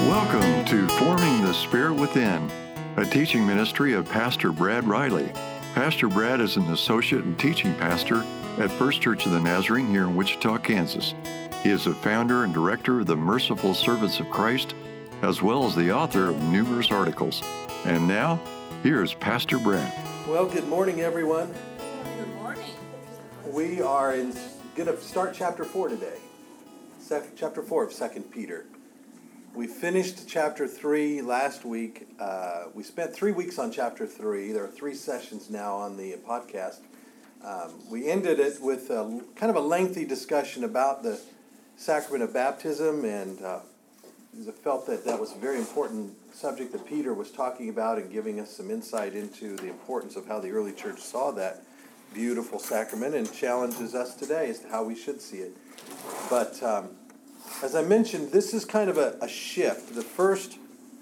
Welcome to Forming the Spirit Within, a teaching ministry of Pastor Brad Riley. Pastor Brad is an associate and teaching pastor at First Church of the Nazarene here in Wichita, Kansas. He is the founder and director of the Merciful Servants of Christ, as well as the author of numerous articles. And now, here's Pastor Brad. Well, good morning, everyone. Good morning. We are going to start chapter 4 today. Chapter 4 of 2 Peter. We finished chapter 3 last week. We spent 3 weeks on chapter 3. There are 3 sessions now on the podcast. We ended it with kind of a lengthy discussion about the sacrament of baptism, and I felt that was a very important subject that Peter was talking about and giving us some insight into the importance of how the early church saw that beautiful sacrament, and challenges us today as to how we should see it. But as I mentioned, this is kind of a shift. The first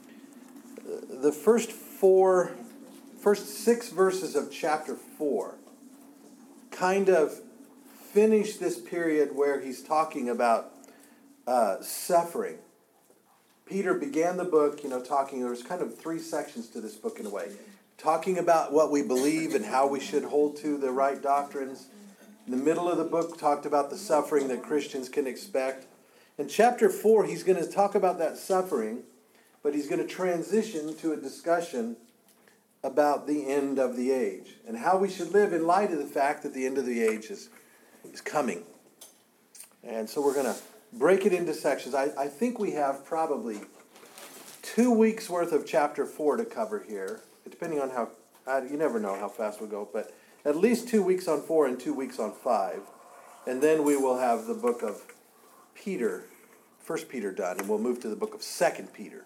6 verses of chapter 4 kind of finish this period where he's talking about suffering. Peter began the book, talking. There's kind of 3 sections to this book in a way, talking about what we believe and how we should hold to the right doctrines. In the middle of the book, talked about the suffering that Christians can expect. In chapter 4, he's going to talk about that suffering, but he's going to transition to a discussion about the end of the age and how we should live in light of the fact that the end of the age is coming. And so we're going to break it into sections. I think we have probably 2 weeks worth of chapter 4 to cover here, depending on how, you never know how fast we'll go, but at least 2 weeks on 4 and 2 weeks on 5. And then we will have the book of Peter, 1 Peter done, and we'll move to the book of 2 Peter.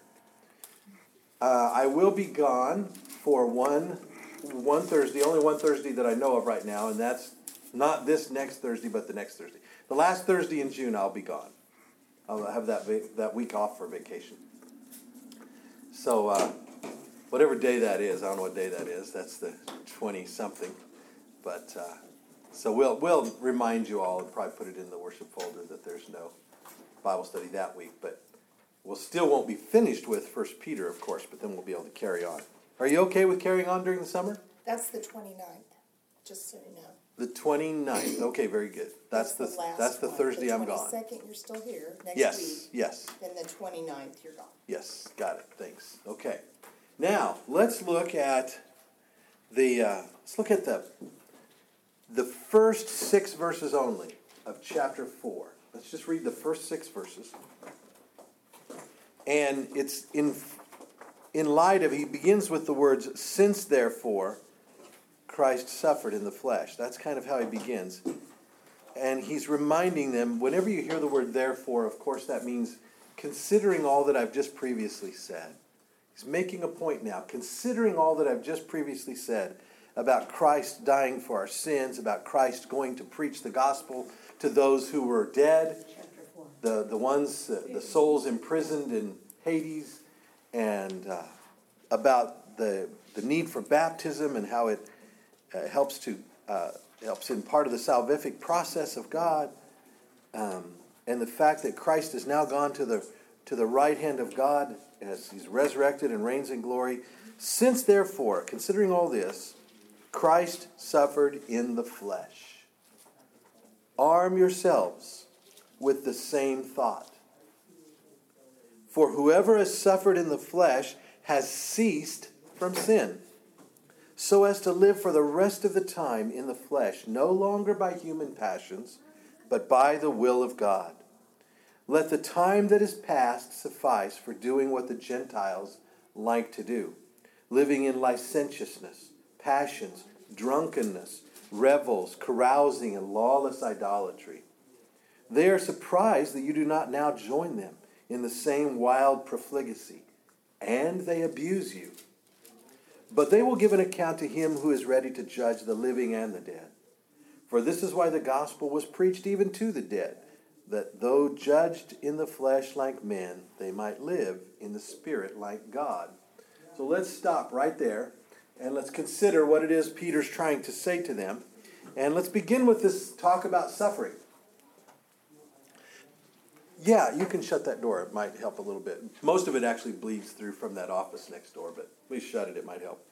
I will be gone for one Thursday, only one Thursday that I know of right now, and that's not this next Thursday, but the next Thursday. The last Thursday in June, I'll be gone. I'll have that week off for vacation. So whatever day that is, I don't know what day that is. That's the 20-something. But so we'll remind you all and probably put it in the worship folder that there's no Bible study that week. But we'll still won't be finished with 1 Peter, of course, but then we'll be able to carry on. Are you okay with carrying on during the summer? That's the 29th, just so you know. The 29th. Okay, very good. That's the Thursday I'm gone. The 22nd, you're still here next week. Yes. Then the 29th, you're gone. Yes, got it. Thanks. Okay. Now, let's look at the first 6 verses only of chapter 4. Let's just read the first 6 verses. And it's in light of, he begins with the words, "Since therefore Christ suffered in the flesh." That's kind of how he begins. And he's reminding them, whenever you hear the word therefore, of course that means considering all that I've just previously said. He's making a point now, considering all that I've just previously said about Christ dying for our sins, about Christ going to preach the gospel to those who were dead, the ones, the souls imprisoned in Hades, and about the need for baptism and how it helps in part of the salvific process of God, and the fact that Christ has now gone to the right hand of God as he's resurrected and reigns in glory. Since therefore, considering all this, Christ suffered in the flesh, arm yourselves with the same thought. For whoever has suffered in the flesh has ceased from sin, so as to live for the rest of the time in the flesh, no longer by human passions, but by the will of God. Let the time that is past suffice for doing what the Gentiles like to do, living in licentiousness, passions, drunkenness, revels, carousing, and lawless idolatry. They are surprised that you do not now join them in the same wild profligacy, and they abuse you. But they will give an account to him who is ready to judge the living and the dead. For this is why the gospel was preached even to the dead, that though judged in the flesh like men, they might live in the spirit like God. So let's stop right there, and let's consider what it is Peter's trying to say to them. And let's begin with this talk about suffering. Yeah, you can shut that door. It might help a little bit. Most of it actually bleeds through from that office next door, but we shut it. It might help.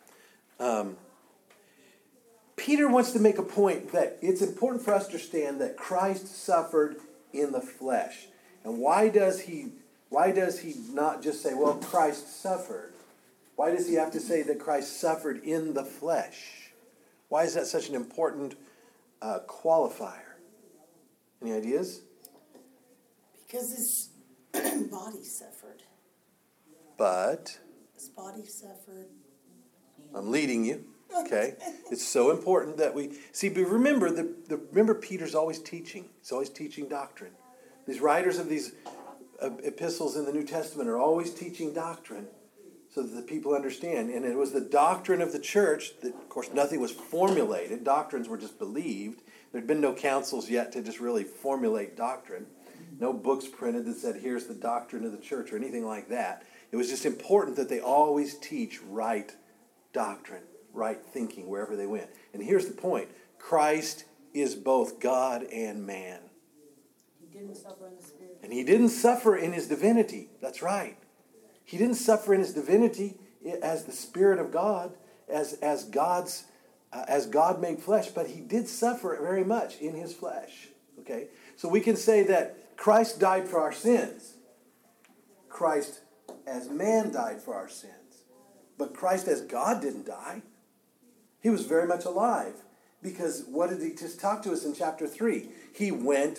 Peter wants to make a point that it's important for us to understand that Christ suffered in the flesh. And why does he not just say, well, Christ suffered? Why does he have to say that Christ suffered in the flesh? Why is that such an important qualifier? Any ideas? Because his body suffered. But His body suffered. I'm leading you. Okay, it's so important that we see. But remember, remember Peter's always teaching. He's always teaching doctrine. These writers of these epistles in the New Testament are always teaching doctrine, so that the people understand. And it was the doctrine of the church that, of course, nothing was formulated. Doctrines were just believed. There'd been no councils yet to just really formulate doctrine. No books printed that said, here's the doctrine of the church or anything like that. It was just important that they always teach right doctrine, right thinking wherever they went. And here's the point. Christ is both God and man. He didn't suffer in the spirit. And he didn't suffer in his divinity. That's right. He didn't suffer in his divinity as the Spirit of God, as God made flesh, but he did suffer very much in his flesh. Okay? So we can say that Christ died for our sins. Christ as man died for our sins. But Christ as God didn't die. He was very much alive. Because what did he just talk to us in chapter 3? He went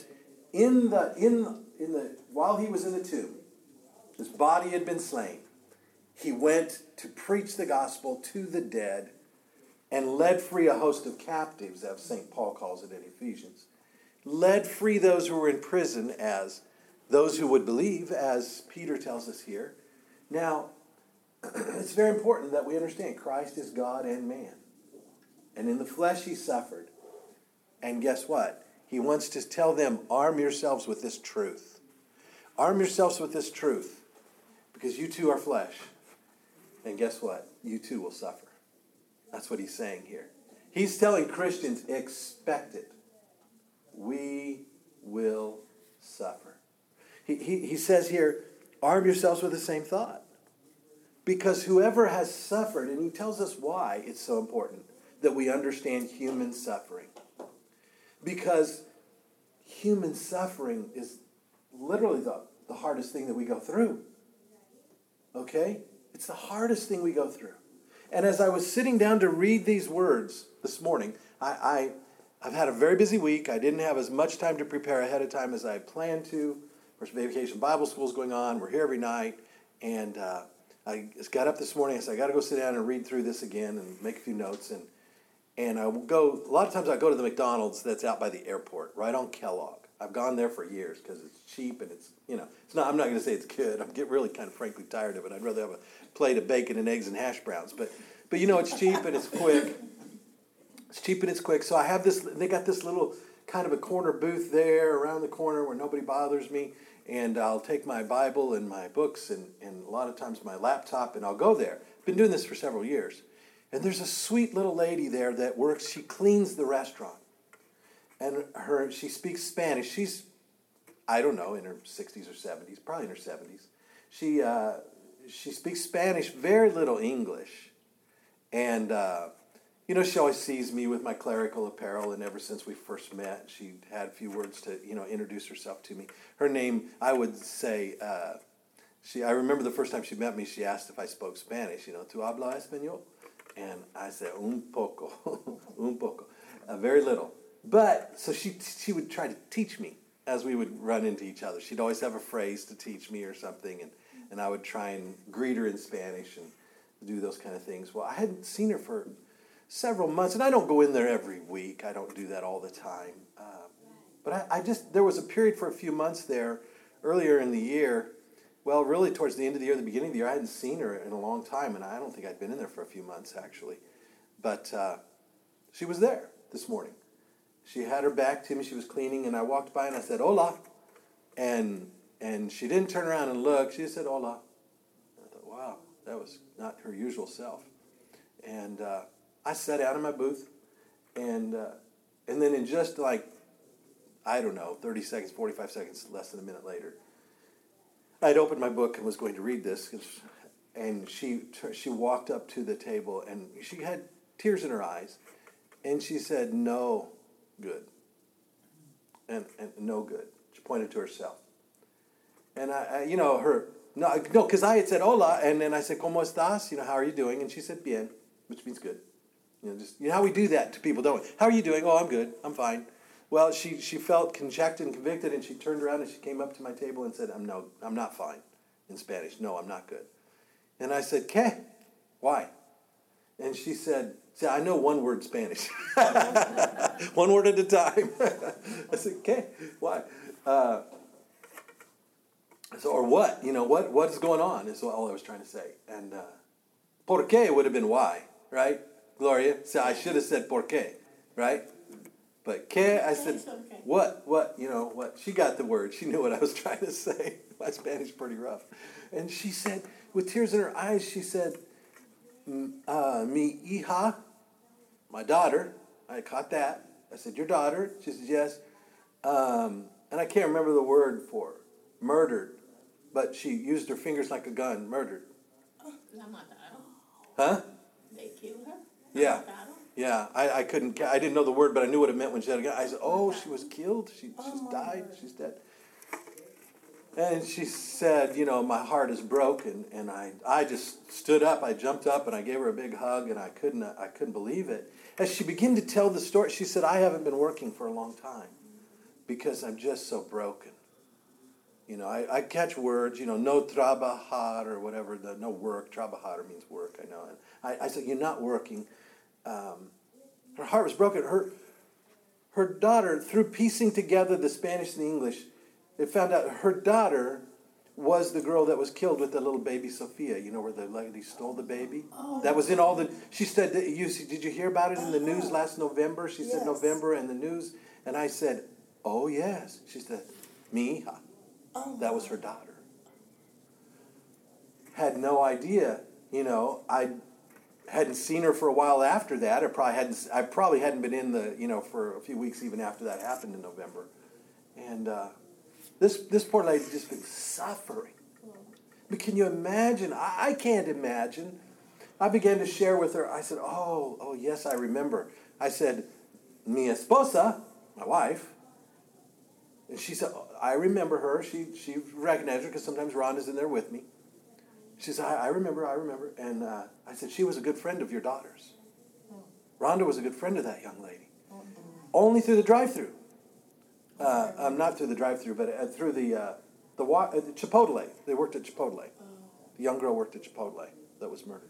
while he was in the tomb. His body had been slain. He went to preach the gospel to the dead and led free a host of captives, as St. Paul calls it in Ephesians. Led free those who were in prison as those who would believe, as Peter tells us here. Now, it's very important that we understand Christ is God and man. And in the flesh he suffered. And guess what? He wants to tell them, arm yourselves with this truth. Arm yourselves with this truth. Because you too are flesh. And guess what? You too will suffer. That's what he's saying here. He's telling Christians, expect it. We will suffer. He says here, arm yourselves with the same thought. Because whoever has suffered, and he tells us why it's so important that we understand human suffering. Because human suffering is literally the hardest thing that we go through. Okay? It's the hardest thing we go through. And as I was sitting down to read these words this morning, I've had a very busy week. I didn't have as much time to prepare ahead of time as I had planned to. Of course, Vacation Bible School is going on. We're here every night. And I just got up this morning and said, I got to go sit down and read through this again and make a few notes. And I will go, a lot of times I go to the McDonald's that's out by the airport, right on Kellogg. I've gone there for years because it's cheap and it's, it's not, I'm not going to say it's good. I'm getting really kind of frankly tired of it. I'd rather have a plate of bacon and eggs and hash browns. But it's cheap and it's quick. It's cheap and it's quick. So I have they got this little kind of a corner booth there around the corner where nobody bothers me. And I'll take my Bible and my books and a lot of times my laptop and I'll go there. Been doing this for several years. And there's a sweet little lady there that works. She cleans the restaurant. And she speaks Spanish. She's, I don't know, in her 60s or 70s, probably in her 70s. She speaks Spanish, very little English. And, she always sees me with my clerical apparel. And ever since we first met, she had a few words to, introduce herself to me. Her name, I would say, I remember the first time she met me, she asked if I spoke Spanish. ¿Tú hablas español? And I said, un poco, un poco, very little. But, so she would try to teach me as we would run into each other. She'd always have a phrase to teach me or something, and I would try and greet her in Spanish and do those kind of things. Well, I hadn't seen her for several months, and I don't go in there every week. I don't do that all the time. But there was a period for a few months there earlier in the year. Well, really towards the end of the year, the beginning of the year, I hadn't seen her in a long time, and I don't think I'd been in there for a few months, actually. But she was there this morning. She had her back to me. She was cleaning, and I walked by, and I said, hola. And she didn't turn around and look. She just said, hola. And I thought, wow, that was not her usual self. And I sat down in my booth, and then in just 30 seconds, 45 seconds, less than a minute later, I'd opened my book and was going to read this, and she walked up to the table, and she had tears in her eyes, and she said, "No good," and no good. She pointed to herself, and because I had said hola, and then I said, "Cómo estás?" How are you doing? And she said, "Bien," which means good. How we do that to people, don't we? How are you doing? Oh, I'm good. I'm fine. Well, she felt conjected and convicted, and she turned around and she came up to my table and said, I'm not fine, in Spanish. No, I'm not good. And I said, ¿Qué? Why? And she said, see, I know one word Spanish. One word at a time. I said, ¿Qué? Why? Or what? What is going on is all I was trying to say. And ¿Por qué would have been why, right? Gloria, so I should have said ¿Por qué?, right? But ¿Qué? I said, okay. What? What? She got the word. She knew what I was trying to say. My Spanish is pretty rough. And she said, with tears in her eyes, she said, mi hija, my daughter. I caught that. I said, your daughter? She said, yes. And I can't remember the word for her. Murdered. But she used her fingers like a gun. Murdered. Huh? They killed her? Yeah. Yeah, I didn't know the word, but I knew what it meant when she said it. I said, oh, she was killed. She's died. She's dead. And she said, my heart is broken. And I just stood up. I jumped up and I gave her a big hug, and I couldn't believe it. As she began to tell the story, she said, I haven't been working for a long time because I'm just so broken. I catch words, no trabajar or whatever, no work. Trabajar means work, I know. And I said, you're not working. Her heart was broken. Her daughter, through piecing together the Spanish and the English, they found out her daughter was the girl that was killed with the little baby Sophia. Where the lady stole the baby? Oh. That was in all the... She said, did you hear about it in the news last November? She said November in the news. And I said, oh, yes. She said, mi hija. Oh. That was her daughter. Had no idea, I hadn't seen her for a while after that. I probably hadn't been in the, for a few weeks even after that happened in November. And this poor lady just been suffering. But can you imagine? I can't imagine. I began to share with her. I said, oh, yes, I remember. I said, mi esposa, my wife. And she said, I remember her. She recognized her because sometimes Rhonda's in there with me. She said, I remember. And I said, she was a good friend of your daughter's. Rhonda was a good friend of that young lady. Only through the drive-thru. Not through the drive-thru, but through the Chipotle. They worked at Chipotle. The young girl worked at Chipotle that was murdered.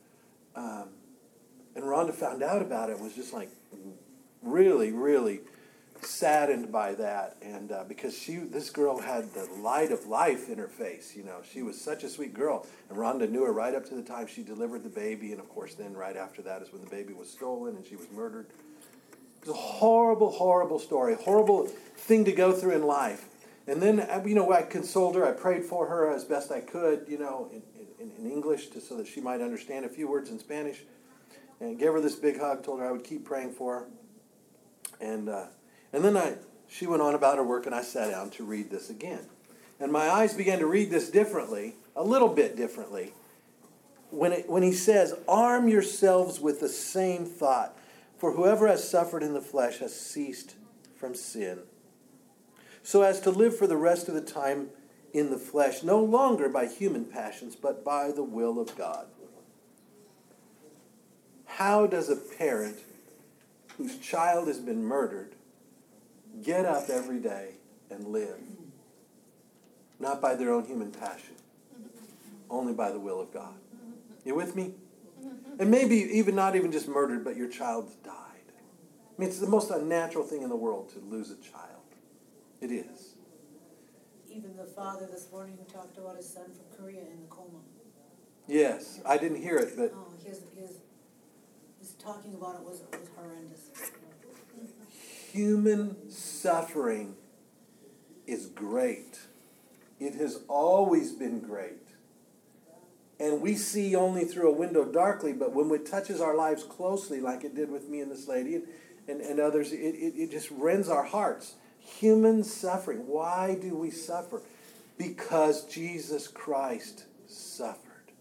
And Rhonda found out about it and was just like really, really saddened by that, and because this girl had the light of life in her face. She was such a sweet girl, and Rhonda knew her right up to the time she delivered the baby, and of course then right after that is when the baby was stolen and she was murdered. It was a horrible, horrible story, horrible thing to go through in life. And then I consoled her. I prayed for her as best I could, in English, so that she might understand a few words in Spanish, and gave her this big hug. Told her I would keep praying for her, and then she went on about her work, and I sat down to read this again. And my eyes began to read this differently, a little bit differently, when he says, arm yourselves with the same thought, for whoever has suffered in the flesh has ceased from sin, so as to live for the rest of the time in the flesh, no longer by human passions, but by the will of God. How does a parent whose child has been murdered get up every day and live? Not by their own human passion, only by the will of God. You with me? And maybe not even just murdered, but your child's died. I mean, it's the most unnatural thing in the world to lose a child. It is. Even the father this morning who talked about his son from Korea in the coma. Yes, I didn't hear it, but... His talking about it was horrendous. Human suffering is great. It has always been great. And we see only through a window darkly, but when it touches our lives closely, like it did with me and this lady and others, it just rends our hearts. Human suffering. Why do we suffer? Because Jesus Christ suffered.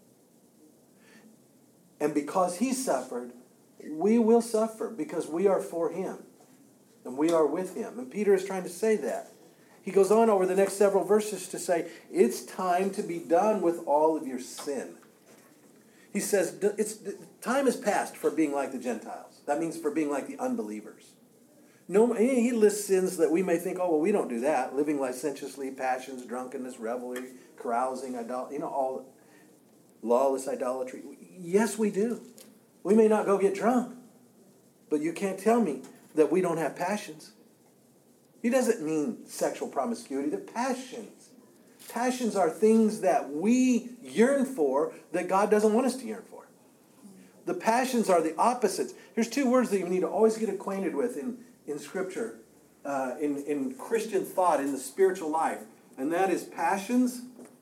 And because he suffered, we will suffer because we are for him. And we are with him. And Peter is trying to say that. He goes on over the next several verses to say, it's time to be done with all of your sin. He says, time is past for being like the Gentiles. That means for being like the unbelievers. No, he lists sins that we may think, oh, well, we don't do that. Living licentiously, passions, drunkenness, revelry, carousing, all lawless idolatry. Yes, we do. We may not go get drunk, but you can't tell me that we don't have passions. He doesn't mean sexual promiscuity. They're passions. Passions are things that we yearn for that God doesn't want us to yearn for. The passions are the opposites. Here's two words that you need to always get acquainted with in Scripture, in Christian thought, in the spiritual life. And that is passions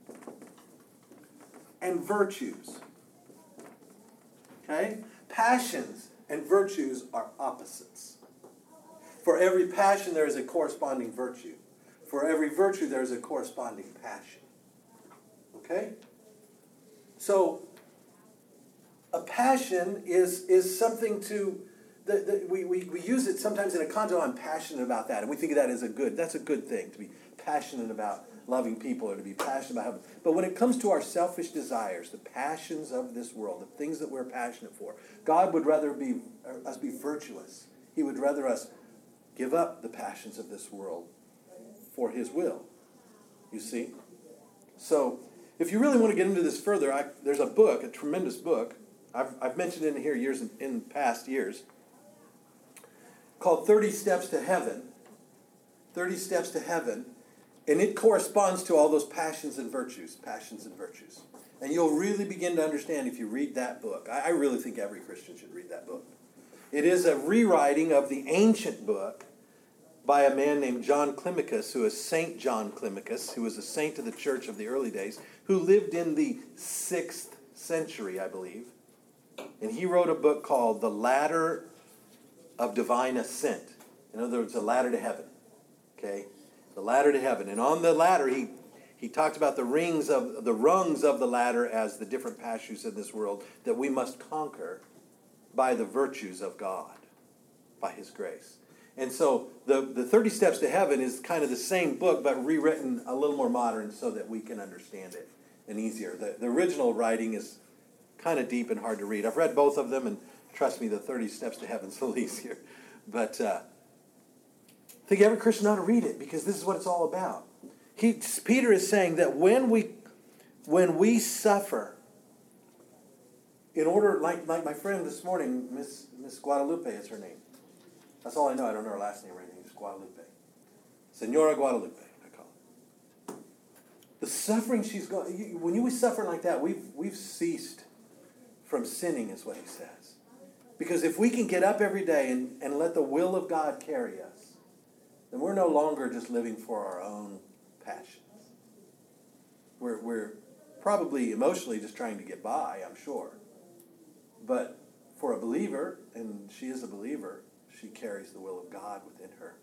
and virtues. Okay? Passions and virtues are opposites. For every passion, there is a corresponding virtue. For every virtue, there is a corresponding passion. Okay? So, a passion is something to... We use it sometimes in a context. I'm passionate about that. And we think of that as that's a good thing, to be passionate about loving people or to be passionate about heaven. But when it comes to our selfish desires, the passions of this world, the things that we're passionate for, God would rather us be virtuous. He would rather us give up the passions of this world for his will. You see? So, if you really want to get into this further, there's a book, a tremendous book. I've mentioned it in here in past years, called 30 Steps to Heaven. 30 Steps to Heaven. And it corresponds to all those passions and virtues. And you'll really begin to understand if you read that book. I really think every Christian should read that book. It is a rewriting of the ancient book by a man named John Climacus, who is Saint John Climacus, who was a saint of the church of the early days, who lived in the 6th century, I believe. And he wrote a book called The Ladder of Divine Ascent. In other words, the ladder to heaven. Okay? The ladder to heaven. And on the ladder, he talked about the rungs of the ladder as the different passions in this world that we must conquer by the virtues of God, by his grace. And so the 30 Steps to Heaven is kind of the same book, but rewritten a little more modern so that we can understand it and easier. The original writing is kind of deep and hard to read. I've read both of them, and trust me, the 30 Steps to Heaven is a little easier. But I think every Christian ought to read it, because this is what it's all about. Peter is saying that when we suffer, in order, like my friend this morning, Miss Guadalupe is her name. That's all I know. I don't know her last name or anything. It's Guadalupe. Senora Guadalupe, I call it. The suffering she's going... When you suffer like that, we've ceased from sinning, is what he says. Because if we can get up every day and let the will of God carry us, then we're no longer just living for our own passions. We're probably emotionally just trying to get by, I'm sure. But for a believer, and she is a believer, she carries the will of God within her.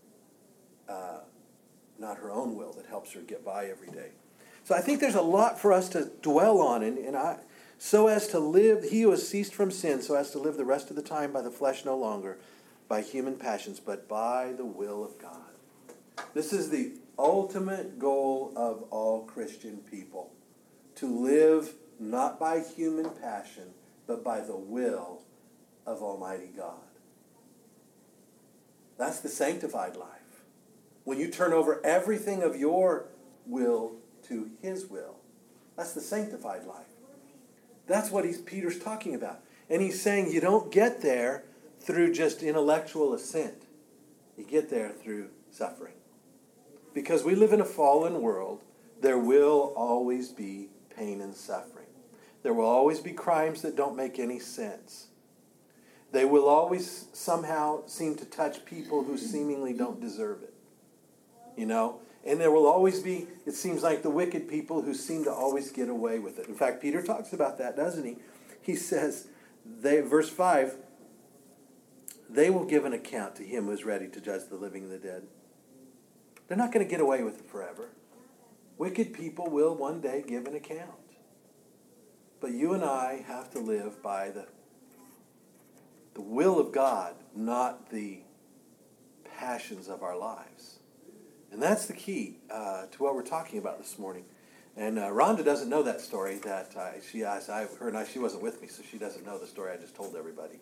Not her own will that helps her get by every day. So I think there's a lot for us to dwell on. So as to live, he who has ceased from sin, so as to live the rest of the time by the flesh no longer, by human passions, but by the will of God. This is the ultimate goal of all Christian people. To live not by human passion, but by the will of Almighty God. That's the sanctified life. When you turn over everything of your will to his will. That's the sanctified life. That's what Peter's talking about. And he's saying you don't get there through just intellectual assent. You get there through suffering. Because we live in a fallen world, there will always be pain and suffering. There will always be crimes that don't make any sense. They will always somehow seem to touch people who seemingly don't deserve it. You know? And there will always be, it seems like, the wicked people who seem to always get away with it. In fact, Peter talks about that, doesn't he? He says, verse 5, they will give an account to him who is ready to judge the living and the dead. They're not going to get away with it forever. Wicked people will one day give an account. But you and I have to live by the will of God, not the passions of our lives. And that's the key to what we're talking about this morning. And Rhonda doesn't know that story that she asked. She wasn't with me, so she doesn't know the story I just told everybody.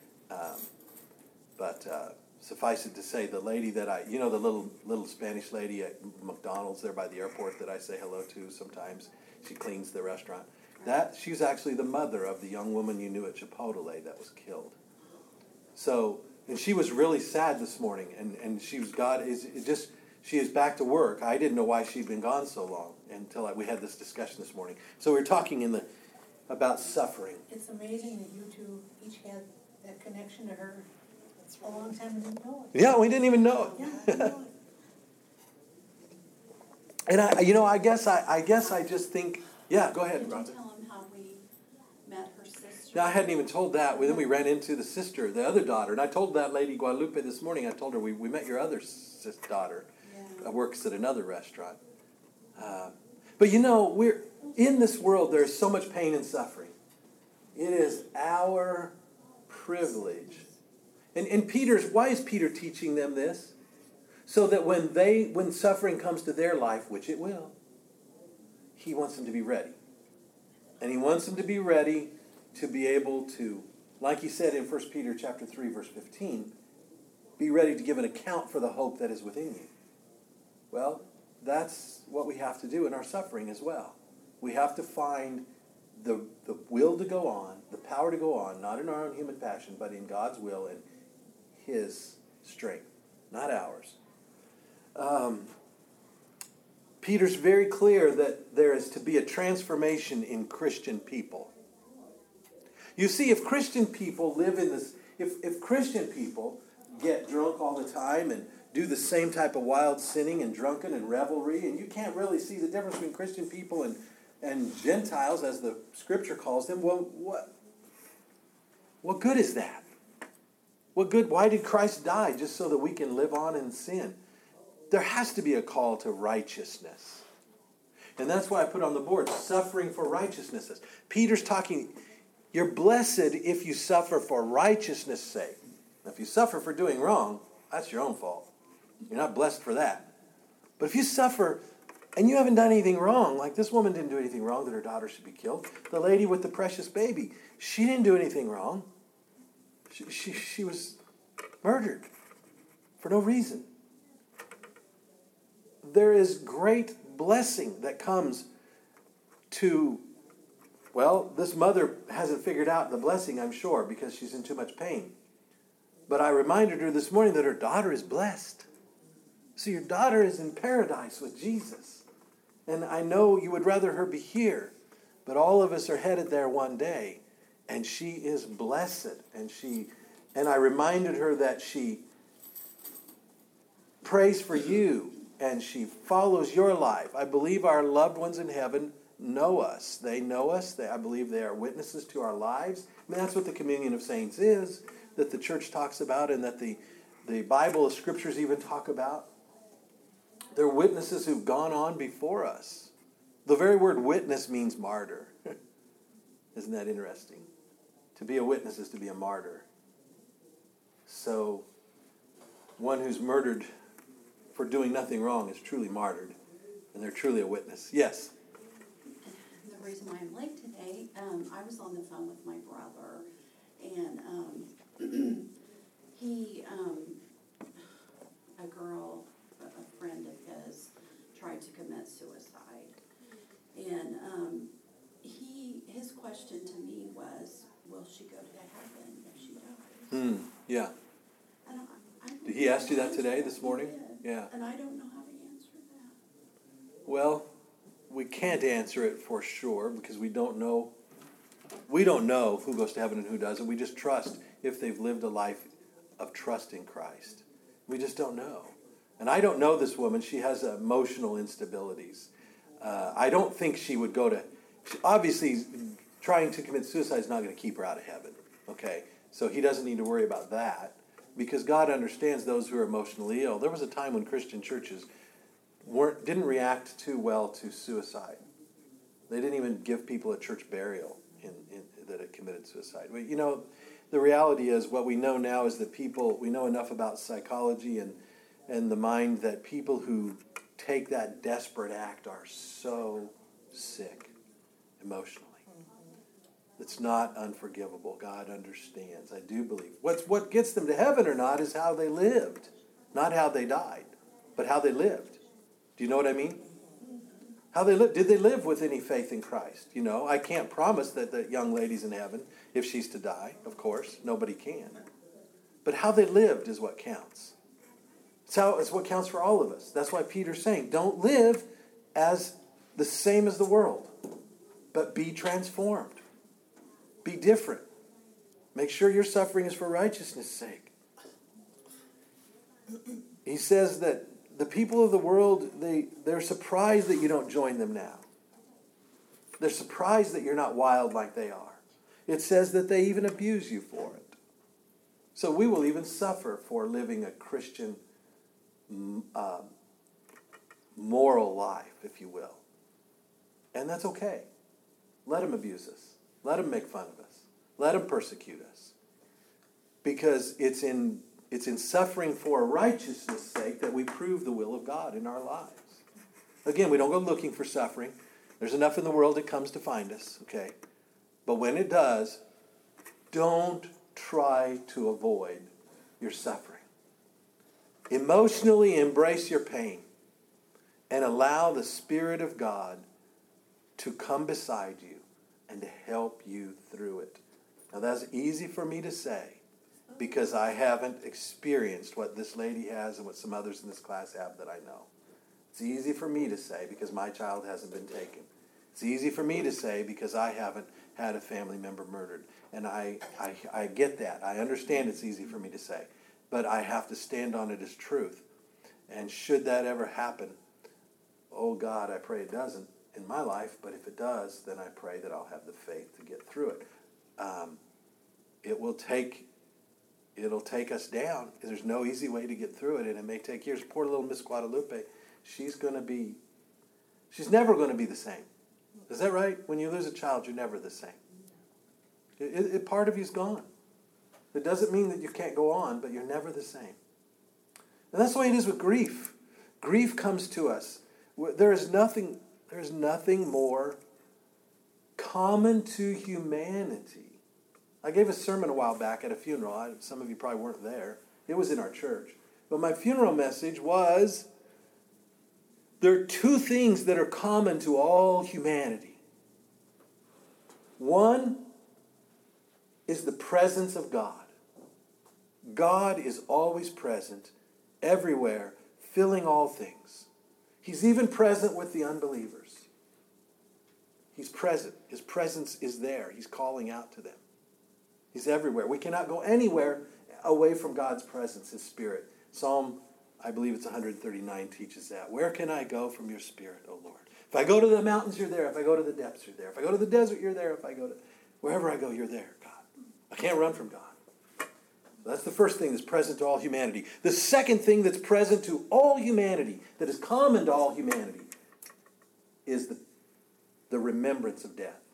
But suffice it to say, the lady that the little Spanish lady at McDonald's there by the airport that I say hello to sometimes, she cleans the restaurant. She's actually the mother of the young woman you knew at Chipotle that was killed. So, and she was really sad this morning, and she is back to work. I didn't know why she'd been gone so long until we had this discussion this morning. So we were talking about suffering. It's amazing that you two each had that connection to her a long time and didn't know it. Yeah, we didn't even know it. Yeah, I didn't know it. And I guess I just think, yeah, go ahead, Did you Rhonda. tell him how we met her sister? No, I hadn't even told that. Then we ran into the sister, the other daughter. And I told that lady, Guadalupe, this morning, I told her we met your other daughter. Yeah. Works at another restaurant. But we're in this world, there's so much pain and suffering. It is our privilege. And why is Peter teaching them this? So that when suffering comes to their life, which it will, he wants them to be ready. And he wants them to be ready to be able to, like he said in 1 Peter chapter 3, verse 15, be ready to give an account for the hope that is within you. Well, that's what we have to do in our suffering as well. We have to find the will to go on, the power to go on, not in our own human passion, but in God's will and his strength, not ours. Peter's very clear that there is to be a transformation in Christian people. You see, if Christian people live in this, if Christian people get drunk all the time and do the same type of wild sinning and drunken and revelry, and you can't really see the difference between Christian people and Gentiles, as the Scripture calls them, well, what good is that? What good? Why did Christ die? Just so that we can live on in sin. There has to be a call to righteousness. And that's why I put on the board, suffering for righteousness. Peter's talking, you're blessed if you suffer for righteousness' sake. Now, if you suffer for doing wrong, that's your own fault. You're not blessed for that. But if you suffer and you haven't done anything wrong, like this woman didn't do anything wrong that her daughter should be killed. The lady with the precious baby, she didn't do anything wrong. She was murdered for no reason. There is great blessing that comes to, this mother hasn't figured out the blessing, I'm sure, because she's in too much pain. But I reminded her this morning that her daughter is blessed. So your daughter is in paradise with Jesus. And I know you would rather her be here, but all of us are headed there one day. And she is blessed. And I reminded her that she prays for you and she follows your life. I believe our loved ones in heaven know us. They know us. I believe they are witnesses to our lives. I mean, that's what the communion of saints is, that the church talks about and that the Bible, the scriptures even talk about. They're witnesses who've gone on before us. The very word witness means martyr. Isn't that interesting? To be a witness is to be a martyr. So, one who's murdered for doing nothing wrong is truly martyred, and they're truly a witness. Yes? The reason why I'm late today, I was on the phone with my brother, and he, a friend of his, tried to commit suicide. And his question to me was, will she go to heaven if she dies? Yeah. And Did he ask you that today, this morning? Yeah. And I don't know how to answer that. Well, we can't answer it for sure because we don't know. We don't know who goes to heaven and who doesn't. We just trust if they've lived a life of trust in Christ. We just don't know. And I don't know this woman. She has emotional instabilities. I don't think she would go to... Obviously, trying to commit suicide is not going to keep her out of heaven. Okay? So he doesn't need to worry about that because God understands those who are emotionally ill. There was a time when Christian churches didn't react too well to suicide. They didn't even give people a church burial that had committed suicide. You know, the reality is what we know now is that we know enough about psychology and the mind that people who take that desperate act are so sick emotionally. It's not unforgivable. God understands. I do believe. What gets them to heaven or not is how they lived. Not how they died, but how they lived. Do you know what I mean? How they lived. Did they live with any faith in Christ? You know, I can't promise that the young lady's in heaven if she's to die. Of course, nobody can. But how they lived is what counts. It's what counts for all of us. That's why Peter's saying, don't live as the same as the world, but be transformed. Be different. Make sure your suffering is for righteousness' sake. He says that the people of the world, they're surprised that you don't join them now. They're surprised that you're not wild like they are. It says that they even abuse you for it. So we will even suffer for living a Christian moral life, if you will. And that's okay. Let them abuse us. Let them make fun of us. Let them persecute us. Because it's in suffering for righteousness' sake that we prove the will of God in our lives. Again, we don't go looking for suffering. There's enough in the world that comes to find us, okay? But when it does, don't try to avoid your suffering. Emotionally embrace your pain and allow the Spirit of God to come beside you and to help you through it. Now that's easy for me to say because I haven't experienced what this lady has and what some others in this class have that I know. It's easy for me to say because my child hasn't been taken. It's easy for me to say because I haven't had a family member murdered. And I get that. I understand it's easy for me to say. But I have to stand on it as truth. And should that ever happen, oh God, I pray it doesn't in my life, but if it does, then I pray that I'll have the faith to get through it. It'll take us down. There's no easy way to get through it, and it may take years. Poor little Miss Guadalupe, she's never going to be the same. Is that right? When you lose a child, you're never the same. Part of you's gone. It doesn't mean that you can't go on, but you're never the same. And that's the way it is with grief. Grief comes to us. There's nothing more common to humanity. I gave a sermon a while back at a funeral. Some of you probably weren't there. It was in our church. But my funeral message was, there are two things that are common to all humanity. One is the presence of God. God is always present, everywhere, filling all things. He's even present with the unbelievers. He's present. His presence is there. He's calling out to them. He's everywhere. We cannot go anywhere away from God's presence, His Spirit. Psalm, I believe it's 139, teaches that. Where can I go from your Spirit, O Lord? If I go to the mountains, you're there. If I go to the depths, you're there. If I go to the desert, you're there. If I go to wherever I go, you're there, God. I can't run from God. That's the first thing that's present to all humanity. The second thing that's present to all humanity, that is common to all humanity, is the remembrance of death.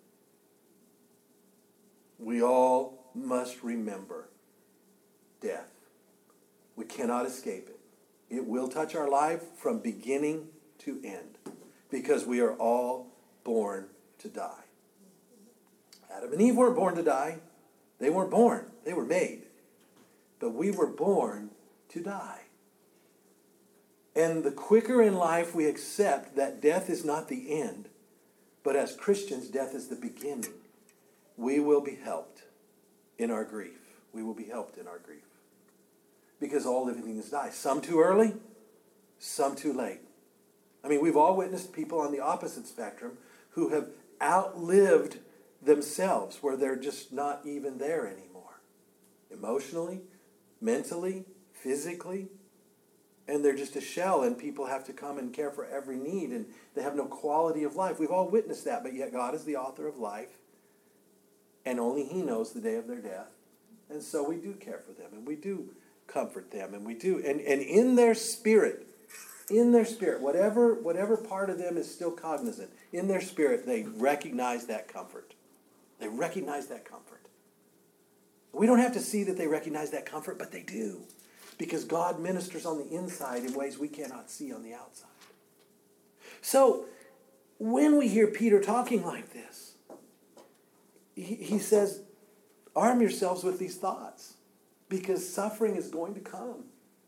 We all must remember death. We cannot escape it. It will touch our life from beginning to end because we are all born to die. Adam and Eve weren't born to die. They weren't born. They were made. But we were born to die. And the quicker in life we accept that death is not the end, but as Christians, death is the beginning, we will be helped in our grief. We will be helped in our grief. Because all living things die. Some too early, some too late. I mean, we've all witnessed people on the opposite spectrum who have outlived themselves, where they're just not even there anymore. Emotionally, mentally, physically, and they're just a shell, and people have to come and care for every need, and they have no quality of life. We've all witnessed that, but yet God is the author of life, and only He knows the day of their death. And so we do care for them, and we do comfort them, and we do. And in their spirit, in their spirit, whatever part of them is still cognizant, in their spirit, they recognize that comfort. They recognize that comfort. We don't have to see that they recognize that comfort, but they do. Because God ministers on the inside in ways we cannot see on the outside. So, when we hear Peter talking like this, he says, arm yourselves with these thoughts, because suffering is going to come.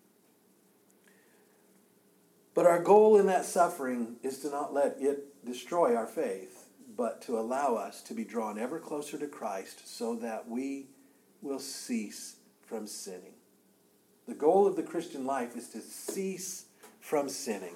But our goal in that suffering is to not let it destroy our faith, but to allow us to be drawn ever closer to Christ so that we will cease from sinning. The goal of the Christian life is to cease from sinning.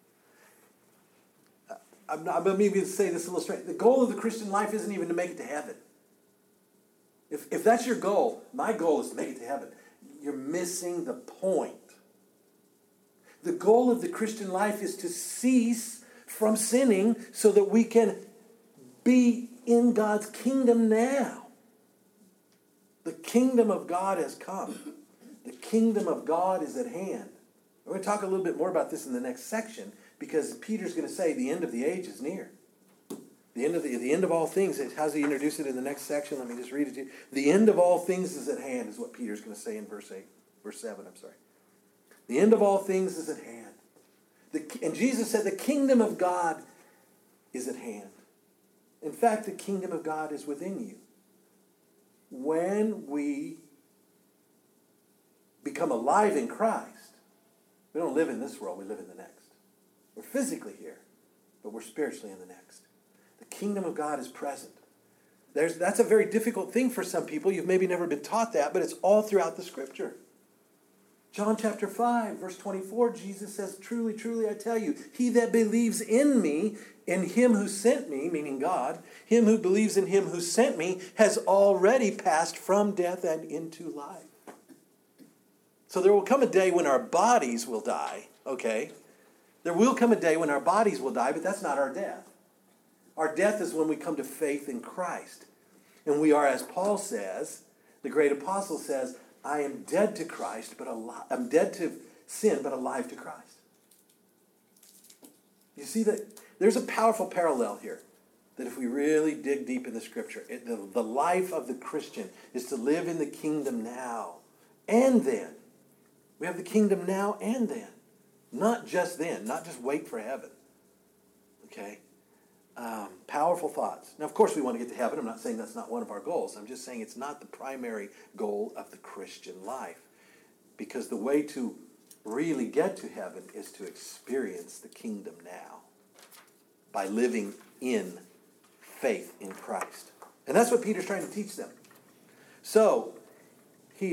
I'm maybe going to say this a little straight. The goal of the Christian life isn't even to make it to heaven. If that's your goal, my goal is to make it to heaven. You're missing the point. The goal of the Christian life is to cease from sinning so that we can be in God's kingdom now. The kingdom of God has come. The kingdom of God is at hand. We're going to talk a little bit more about this in the next section, because Peter's going to say the end of the age is near. The end of all things. How's he introduce it in the next section? Let me just read it to you. The end of all things is at hand, is what Peter's going to say in verse 7. The end of all things is at hand. And Jesus said the kingdom of God is at hand. In fact, the kingdom of God is within you. When we become alive in Christ, we don't live in this world, we live in the next. We're physically here, but we're spiritually in the next. The kingdom of God is present. That's a very difficult thing for some people. You've maybe never been taught that, but it's all throughout the Scripture. John chapter 5, verse 24, Jesus says, truly, truly, I tell you, he that believes in me, in him who sent me, meaning God, him who believes in him who sent me, has already passed from death and into life. So there will come a day when our bodies will die, okay? There will come a day when our bodies will die, but that's not our death. Our death is when we come to faith in Christ. And we are, as Paul says, the great apostle says, I am dead to Christ, but alive. I'm dead to sin, but alive to Christ. You see that there's a powerful parallel here. That if we really dig deep in the Scripture, the life of the Christian is to live in the kingdom now and then. We have the kingdom now and then. Not just then. Not just wait for heaven. Okay? Powerful thoughts. Now, of course, we want to get to heaven. I'm not saying that's not one of our goals. I'm just saying it's not the primary goal of the Christian life. Because the way to really get to heaven is to experience the kingdom now by living in faith in Christ. And that's what Peter's trying to teach them. So, he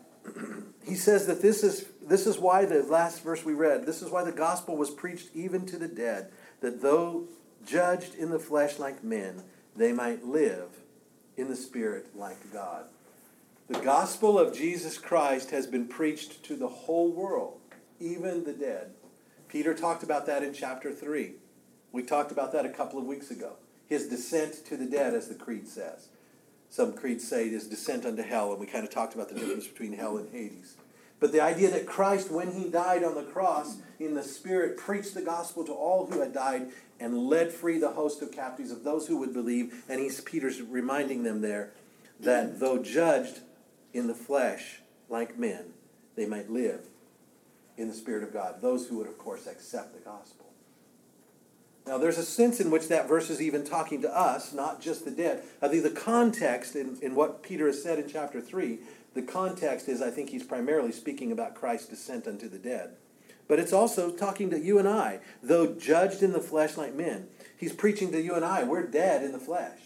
says that this is why the last verse we read, this is why the gospel was preached even to the dead, that though judged in the flesh like men, they might live in the spirit like God. The gospel of Jesus Christ has been preached to the whole world, even the dead. Peter talked about that in chapter 3. We talked about that a couple of weeks ago. His descent to the dead, as the creed says. Some creeds say his descent unto hell, and we kind of talked about the difference between hell and Hades. But the idea that Christ, when he died on the cross, in the Spirit, preached the gospel to all who had died and led free the host of captives of those who would believe. And Peter's reminding them there that though judged in the flesh like men, they might live in the Spirit of God. Those who would, of course, accept the gospel. Now, there's a sense in which that verse is even talking to us, not just the dead. I think the context in what Peter has said in chapter 3, the context is, I think he's primarily speaking about Christ's descent unto the dead. But it's also talking to you and I. Though judged in the flesh like men, he's preaching to you and I. We're dead in the flesh.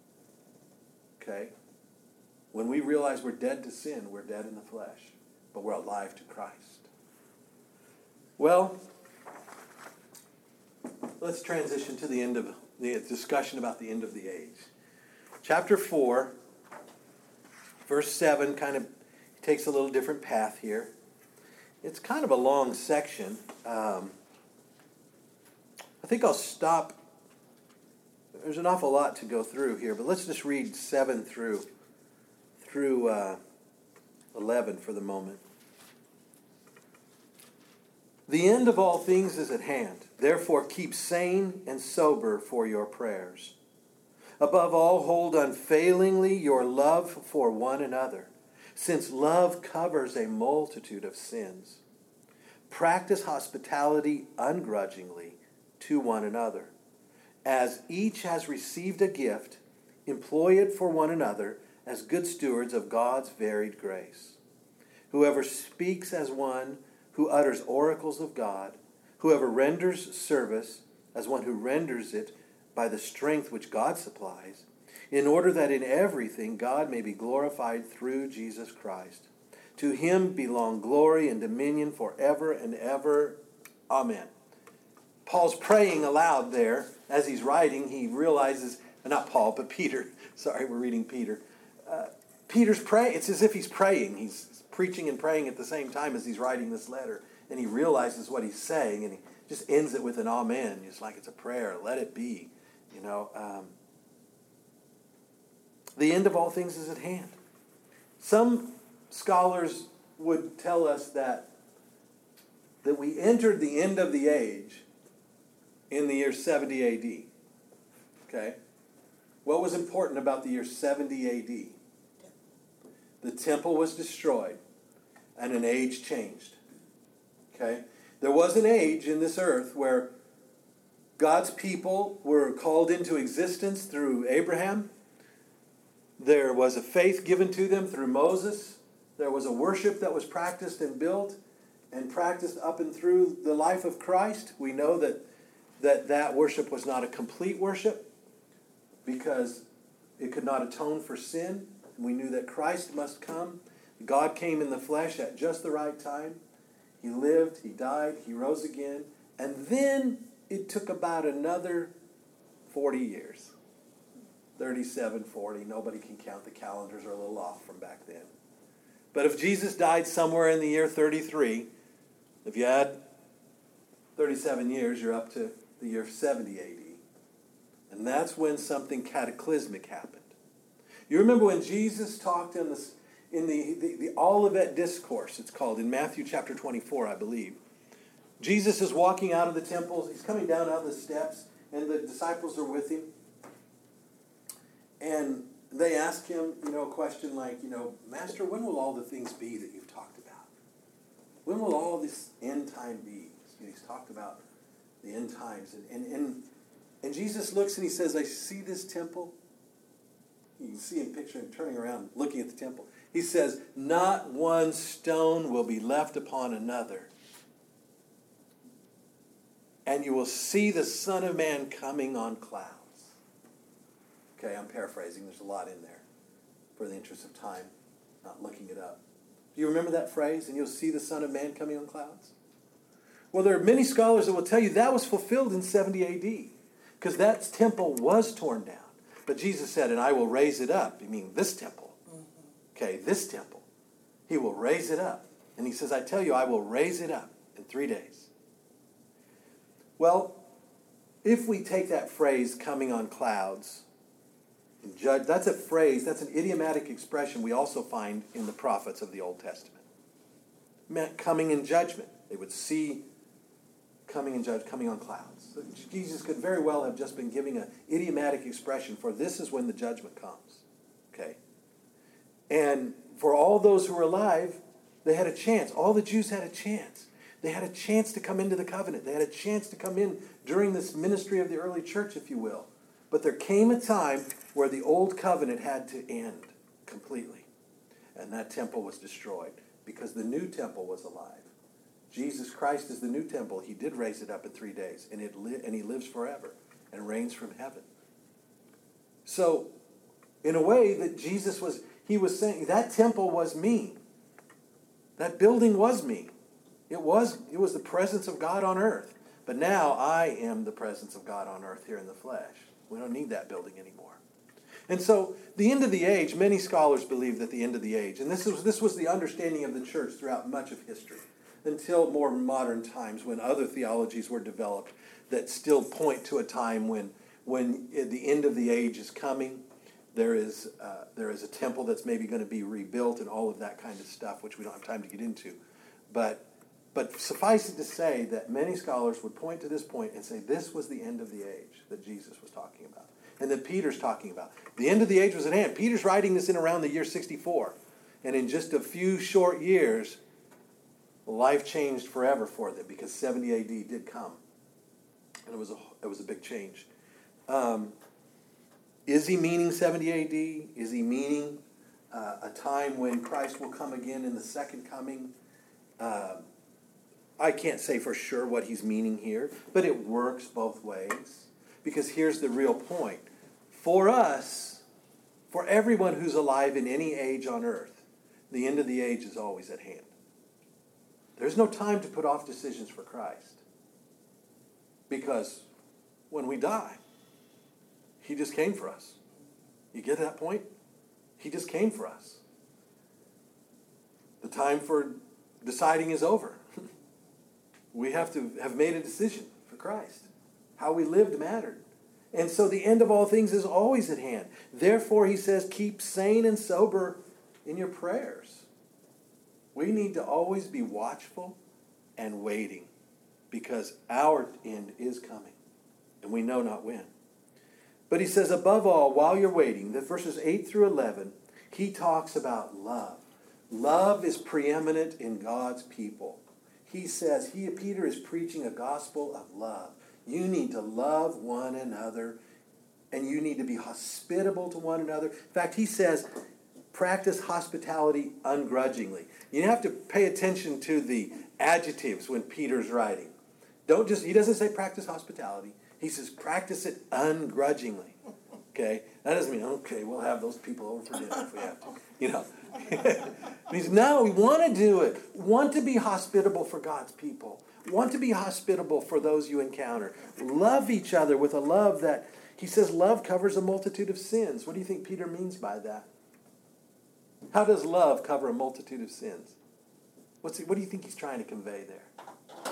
Okay? When we realize we're dead to sin, we're dead in the flesh. But we're alive to Christ. Well, let's transition to the end of the discussion about the end of the age. Chapter 4, verse 7 kind of takes a little different path here. It's kind of a long section. I think I'll stop. There's an awful lot to go through here, but let's just read 7 through 11 for the moment. The end of all things is at hand. Therefore, keep sane and sober for your prayers. Above all, hold unfailingly your love for one another, since love covers a multitude of sins. Practice hospitality ungrudgingly to one another. As each has received a gift, employ it for one another as good stewards of God's varied grace. Whoever speaks as one who utters oracles of God, whoever renders service as one who renders it by the strength which God supplies, in order that in everything God may be glorified through Jesus Christ. To him belong glory and dominion forever and ever. Amen. Paul's praying aloud there. As he's writing, he realizes, not Paul, but Peter. Sorry, we're reading Peter. Peter's praying. It's as if he's praying. He's preaching and praying at the same time as he's writing this letter. And he realizes what he's saying, and he just ends it with an amen. It's like it's a prayer. Let it be. The end of all things is at hand. Some scholars would tell us that we entered the end of the age in the year 70 A.D. Okay? What was important about the year 70 A.D.? The temple was destroyed and an age changed. Okay? There was an age in this earth where God's people were called into existence through Abraham. There was a faith given to them through Moses. There was a worship that was practiced and built and practiced up and through the life of Christ. We know that worship was not a complete worship because it could not atone for sin. We knew that Christ must come. God came in the flesh at just the right time. He lived, he died, he rose again. And then it took about another 40 years. 37, 40. Nobody can count. The calendars are a little off from back then. But if Jesus died somewhere in the year 33, if you add 37 years, you're up to the year 70 A.D. And that's when something cataclysmic happened. You remember when Jesus talked in the Olivet Discourse, it's called, in Matthew chapter 24, I believe. Jesus is walking out of the temple. He's coming down out of the steps, and the disciples are with him. And they ask him, a question like, Master, when will all the things be that you've talked about? When will all this end time be? He's talked about the end times. And Jesus looks and he says, I see this temple. You can see him picturing, turning around, looking at the temple. He says, not one stone will be left upon another. And you will see the Son of Man coming on clouds. Okay, I'm paraphrasing. There's a lot in there for the interest of time, not looking it up. Do you remember that phrase? And you'll see the Son of Man coming on clouds? Well, there are many scholars that will tell you that was fulfilled in 70 A.D. because that temple was torn down. But Jesus said, and I will raise it up. You mean this temple. Okay, this temple. He will raise it up. And he says, I tell you, I will raise it up in 3 days. Well, if we take that phrase, coming on clouds, and judge, that's a phrase, that's an idiomatic expression we also find in the prophets of the Old Testament. It meant coming in judgment. They would see coming on clouds. So Jesus could very well have just been giving an idiomatic expression for this is when the judgment comes. Okay? And for all those who were alive, they had a chance. All the Jews had a chance. They had a chance to come into the covenant. They had a chance to come in during this ministry of the early church, if you will. But there came a time where the old covenant had to end completely. And that temple was destroyed because the new temple was alive. Jesus Christ is the new temple. He did raise it up in 3 days. And he lives forever and reigns from heaven. So, in a way that Jesus was, he was saying, that temple was me. That building was me. It was the presence of God on earth. But now I am the presence of God on earth here in the flesh. We don't need that building anymore. And so the end of the age, many scholars believe that the end of the age, and this was the understanding of the church throughout much of history, until more modern times when other theologies were developed that still point to a time when the end of the age is coming. There is a temple that's maybe going to be rebuilt and all of that kind of stuff, which we don't have time to get into. But But suffice it to say that many scholars would point to this point and say this was the end of the age that Jesus was talking about. And that Peter's talking about. The end of the age was at hand. Peter's writing this in around the year 64. And in just a few short years, life changed forever for them because 70 AD did come. And it was a big change. Is he meaning 70 AD? Is he meaning a time when Christ will come again in the second coming? I can't say for sure what he's meaning here, but it works both ways. Because here's the real point. For us, for everyone who's alive in any age on earth, the end of the age is always at hand. There's no time to put off decisions for Christ. Because when we die, he just came for us. You get that point? He just came for us. The time for deciding is over. We have to have made a decision for Christ. How we lived mattered. And so the end of all things is always at hand. Therefore, he says, keep sane and sober in your prayers. We need to always be watchful and waiting because our end is coming. And we know not when. But he says, above all, while you're waiting, the verses 8 through 11, he talks about love. Love is preeminent in God's people. He says, Peter is preaching a gospel of love. You need to love one another, and you need to be hospitable to one another. In fact, he says, practice hospitality ungrudgingly. You have to pay attention to the adjectives when Peter's writing. He doesn't say practice hospitality. He says practice it ungrudgingly. Okay? That doesn't mean, okay, we'll have those people over for dinner if we have to. You know. No, we want to do it. Want to be hospitable for God's people. Want to be hospitable for those you encounter. Love each other with a love that, he says, love covers a multitude of sins. What do you think Peter means by that? How does love cover a multitude of sins? What do you think he's trying to convey there?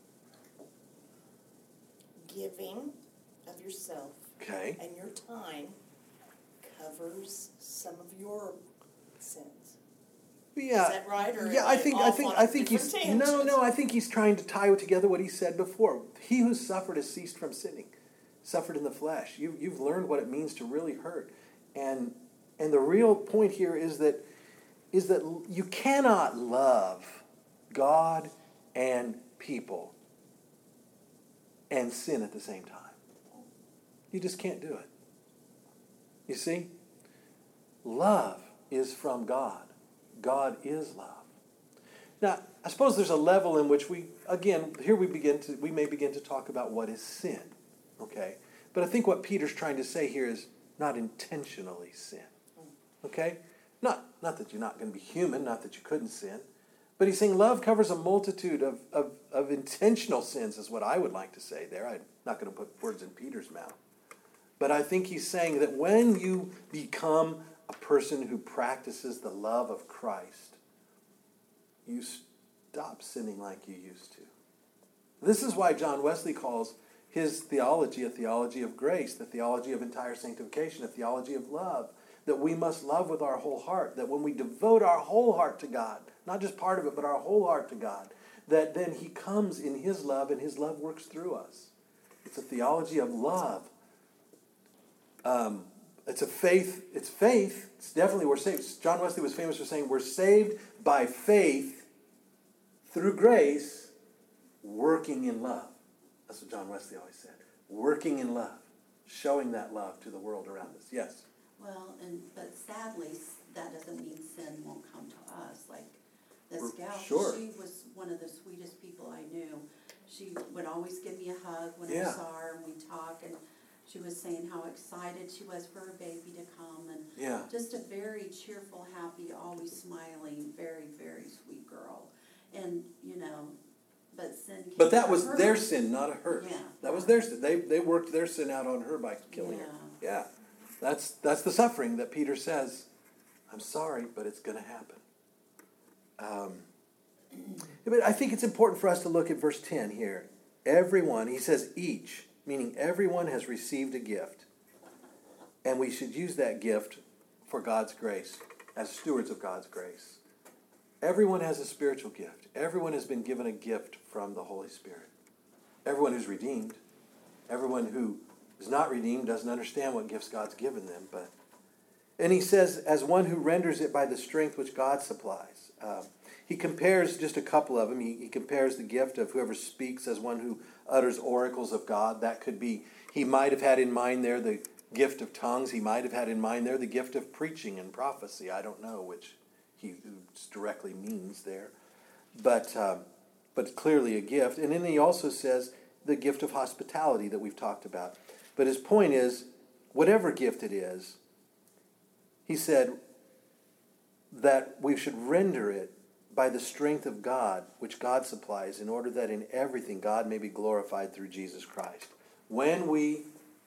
Giving of yourself and your time covers some of your sins. Yeah. Is that right? Or yeah, I think he's no. I think he's trying to tie together what he said before. He who suffered has ceased from sinning, suffered in the flesh. You've learned what it means to really hurt, and the real point here is that you cannot love God and people and sin at the same time. You just can't do it. You see? Love is from God. God is love. Now, I suppose there's a level in which we may begin to talk about what is sin. Okay? But I think what Peter's trying to say here is not intentionally sin. Okay? Not that you're not going to be human, not that you couldn't sin. But he's saying love covers a multitude of intentional sins, is what I would like to say there. I'm not going to put words in Peter's mouth. But I think he's saying that when you become a person who practices the love of Christ, you stop sinning like you used to. This is why John Wesley calls his theology a theology of grace, the theology of entire sanctification, a theology of love, that we must love with our whole heart, that when we devote our whole heart to God, not just part of it, but our whole heart to God, that then he comes in his love and his love works through us. It's a theology of love. It's a faith. It's faith. It's definitely we're saved. John Wesley was famous for saying we're saved by faith through grace, working in love. That's what John Wesley always said. Working in love. Showing that love to the world around us. Yes? Well, but sadly, that doesn't mean sin won't come to us. Like this gal, sure. She was one of the sweetest people I knew. She would always give me a hug when I saw her, and we'd talk, and she was saying how excited she was for her baby to come, and just a very cheerful, happy, always smiling, very, very sweet girl. And, but sin came. But that was their sin, not hers. Yeah. That was their sin. They worked their sin out on her by killing her. Yeah. That's the suffering that Peter says, I'm sorry, but it's going to happen. But I think it's important for us to look at verse 10 here. Everyone, he says each, meaning everyone has received a gift. And we should use that gift for God's grace, as stewards of God's grace. Everyone has a spiritual gift. Everyone has been given a gift from the Holy Spirit. Everyone who's redeemed. Everyone who is not redeemed doesn't understand what gifts God's given them. And he says, as one who renders it by the strength which God supplies. He compares just a couple of them. He compares the gift of whoever speaks as one who utters oracles of God. That could be, he might have had in mind there the gift of tongues. He might have had in mind there the gift of preaching and prophecy. I don't know which he directly means there. But clearly a gift. And then he also says the gift of hospitality that we've talked about. But his point is, whatever gift it is, he said that we should render it by the strength of God, which God supplies, in order that in everything God may be glorified through Jesus Christ. When we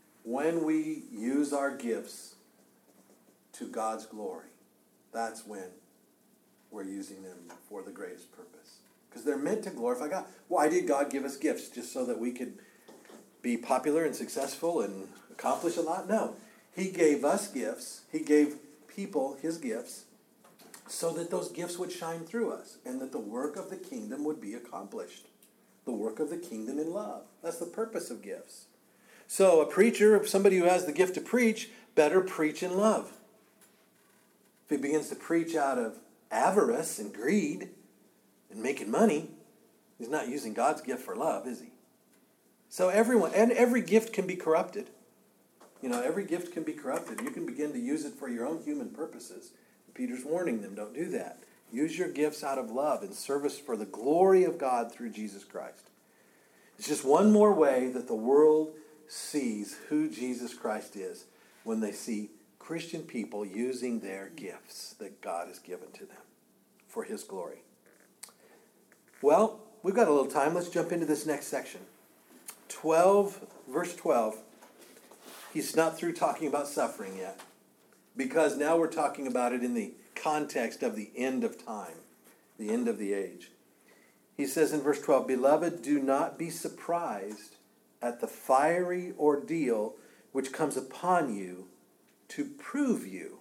use our gifts to God's glory, that's when we're using them for the greatest purpose. Because they're meant to glorify God. Why did God give us gifts? Just so that we could be popular and successful and accomplish a lot? No. He gave us gifts. He gave people his gifts so that those gifts would shine through us and that the work of the kingdom would be accomplished. The work of the kingdom in love. That's the purpose of gifts. So a preacher, somebody who has the gift to preach, better preach in love. If he begins to preach out of avarice and greed and making money, he's not using God's gift for love, is he? So every gift can be corrupted. Every gift can be corrupted. You can begin to use it for your own human purposes. Peter's warning them, don't do that. Use your gifts out of love and service for the glory of God through Jesus Christ. It's just one more way that the world sees who Jesus Christ is when they see Christian people using their gifts that God has given to them for his glory. Well, we've got a little time. Let's jump into this next section. Verse 12. He's not through talking about suffering yet, because now we're talking about it in the context of the end of time, the end of the age. He says in verse 12, "Beloved, do not be surprised at the fiery ordeal which comes upon you to prove you,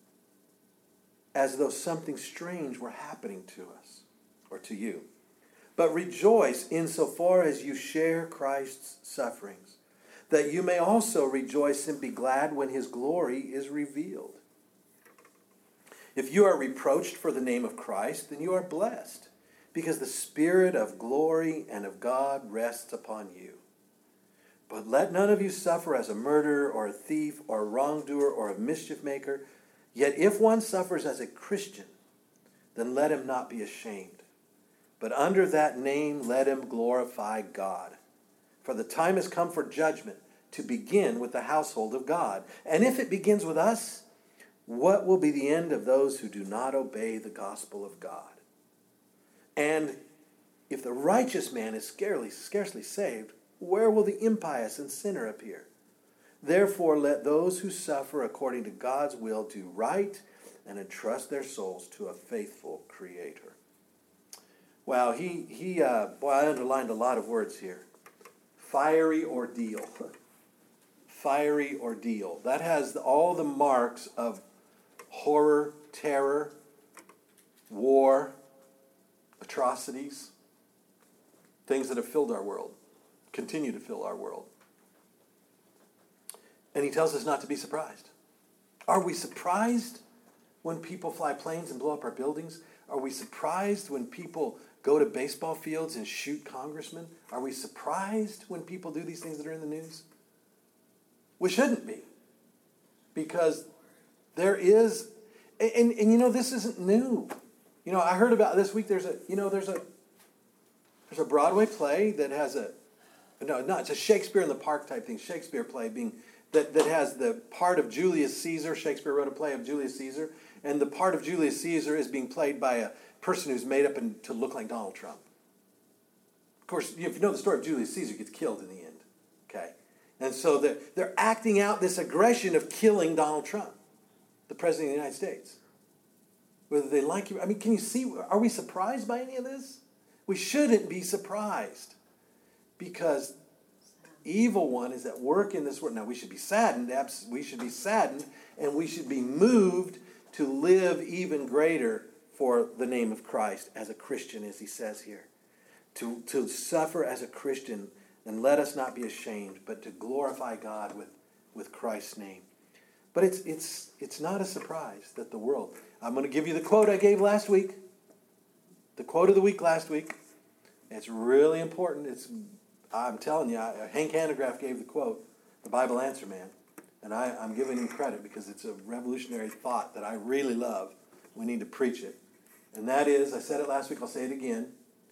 as though something strange were happening to us," or to you. "But rejoice insofar as you share Christ's sufferings, that you may also rejoice and be glad when his glory is revealed. If you are reproached for the name of Christ, then you are blessed, because the Spirit of glory and of God rests upon you. But let none of you suffer as a murderer or a thief or a wrongdoer or a mischief maker. Yet if one suffers as a Christian, then let him not be ashamed. But under that name let him glorify God. For the time has come for judgment to begin with the household of God. And if it begins with us, what will be the end of those who do not obey the gospel of God? And if the righteous man is scarcely saved, where will the impious and sinner appear? Therefore let those who suffer according to God's will do right and entrust their souls to a faithful Creator." Wow, I underlined a lot of words here. Fiery ordeal. Fiery ordeal. That has all the marks of horror, terror, war, atrocities, things that have filled our world, continue to fill our world. And he tells us not to be surprised. Are we surprised when people fly planes and blow up our buildings? Are we surprised when people go to baseball fields and shoot congressmen? Are we surprised when people do these things that are in the news? We shouldn't be. Because there is, and this isn't new. I heard about this week, there's a Broadway play that has it's a Shakespeare in the Park type thing, Shakespeare play that has the part of Julius Caesar. Shakespeare wrote a play of Julius Caesar, and the part of Julius Caesar is being played by a person who's made up to look like Donald Trump. Of course, if you know the story of Julius Caesar, he gets killed in the end. Okay? And so they're acting out this aggression of killing Donald Trump, the President of the United States. Whether they like you, can you see, are we surprised by any of this? We shouldn't be surprised, because evil one is at work in this world. Now, we should be saddened, and we should be moved to live even greater for the name of Christ as a Christian, as he says here. To suffer as a Christian, and let us not be ashamed, but to glorify God with Christ's name. But it's not a surprise that the world... I'm going to give you the quote I gave last week. The quote of the week last week. It's really important. I'm telling you, Hank Hanegraaff gave the quote, the Bible Answer Man. And I'm giving him credit because it's a revolutionary thought that I really love. We need to preach it. And that is, I said it last week, I'll say it again.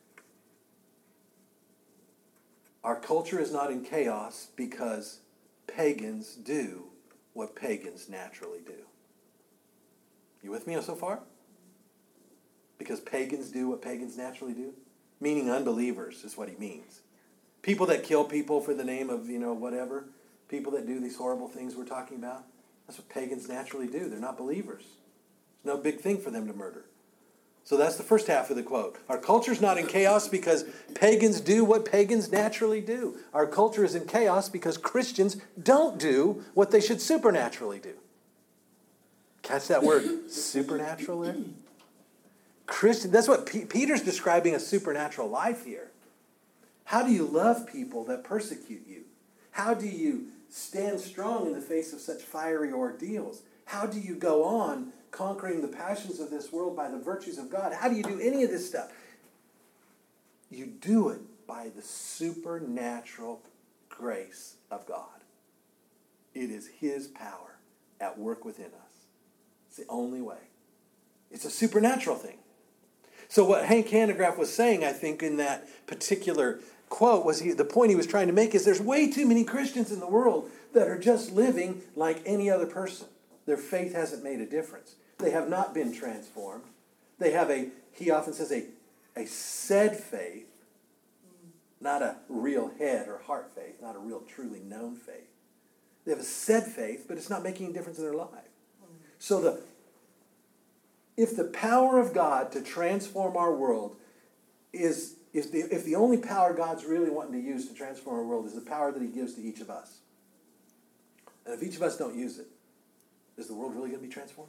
Our culture is not in chaos because pagans do what pagans naturally do. You with me so far? Because pagans do what pagans naturally do? Meaning unbelievers is what he means. People that kill people for the name of, whatever. People that do these horrible things we're talking about. That's what pagans naturally do. They're not believers. There's no big thing for them to murder. So that's the first half of the quote. Our culture's not in chaos because pagans do what pagans naturally do. Our culture is in chaos because Christians don't do what they should supernaturally do. Catch that word, supernatural there? Christian, that's what Peter's describing a supernatural life here. How do you love people that persecute you? How do you stand strong in the face of such fiery ordeals? How do you go on conquering the passions of this world by the virtues of God? How do you do any of this stuff? You do it by the supernatural grace of God. It is his power at work within us. It's the only way. It's a supernatural thing. So what Hank Hanegraaff was saying, I think, in that particular quote, was the point he was trying to make is there's way too many Christians in the world that are just living like any other person. Their faith hasn't made a difference. They have not been transformed. They have he often says, a said faith, not a real head or heart faith, not a real truly known faith. They have a said faith, but it's not making a difference in their life. So if the power of God to transform our world if the only power God's really wanting to use to transform our world is the power that he gives to each of us, and if each of us don't use it, is the world really going to be transformed?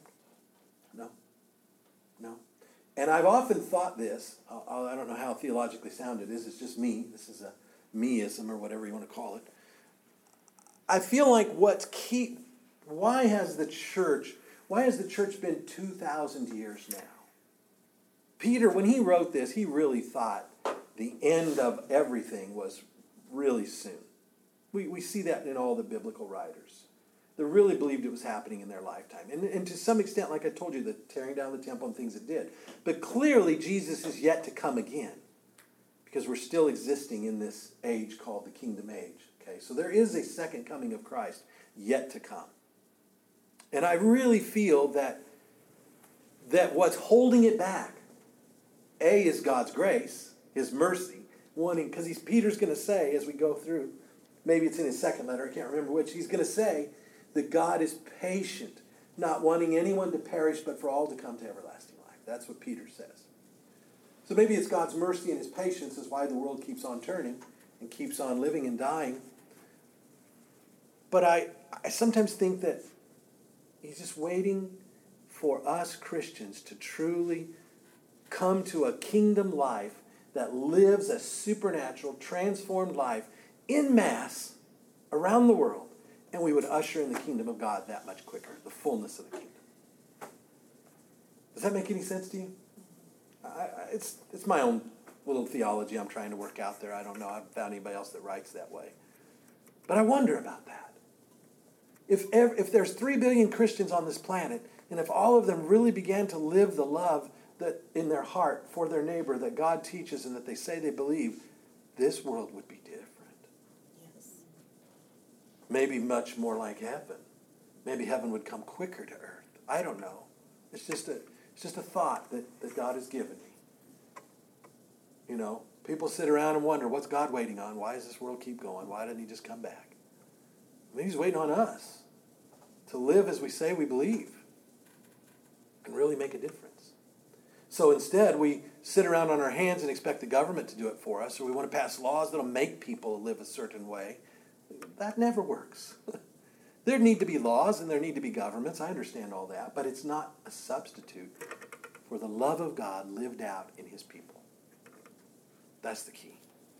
No. And I've often thought this, I don't know how theologically sound it is, it's just me. This is a meism or whatever you want to call it. I feel like why has the church been 2,000 years now? Peter, when he wrote this, he really thought the end of everything was really soon. We see that in all the biblical writers. They really believed it was happening in their lifetime. And to some extent, like I told you, the tearing down the temple and things it did. But clearly, Jesus is yet to come again. Because we're still existing in this age called the kingdom age. Okay, so there is a second coming of Christ yet to come. And I really feel that what's holding it back, is God's grace, his mercy, because Peter's going to say, as we go through, maybe it's in his second letter, I can't remember which, he's going to say that God is patient, not wanting anyone to perish, but for all to come to everlasting life. That's what Peter says. So maybe it's God's mercy and his patience is why the world keeps on turning and keeps on living and dying. But I sometimes think that he's just waiting for us Christians to truly come to a kingdom life that lives a supernatural, transformed life in mass around the world, and we would usher in the kingdom of God that much quicker, the fullness of the kingdom. Does that make any sense to you? It's my own little theology I'm trying to work out there. I don't know. I haven't found anybody else that writes that way. But I wonder about that. If there's 3 billion Christians on this planet, and if all of them really began to live the love that in their heart for their neighbor that God teaches and that they say they believe, this world would be different. Yes. Maybe much more like heaven. Maybe heaven would come quicker to earth. I don't know. It's just a thought that God has given me. You know, people sit around and wonder, what's God waiting on? Why does this world keep going? Why didn't he just come back? I mean, he's waiting on us to live as we say we believe and really make a difference. So instead, we sit around on our hands and expect the government to do it for us, or we want to pass laws that will make people live a certain way. That never works. There need to be laws and there need to be governments. I understand all that, but it's not a substitute for the love of God lived out in his people. That's the key.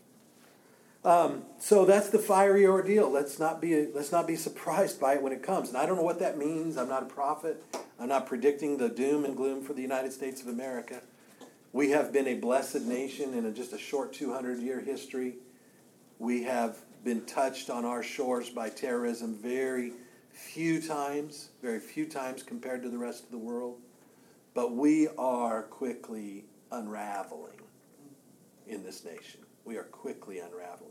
So that's the fiery ordeal. Let's not be surprised by it when it comes. And I don't know what that means. I'm not a prophet. I'm not predicting the doom and gloom for the United States of America. We have been a blessed nation in just a short 200-year history. We have been touched on our shores by terrorism very few times compared to the rest of the world. But we are quickly unraveling in this nation. We are quickly unraveling.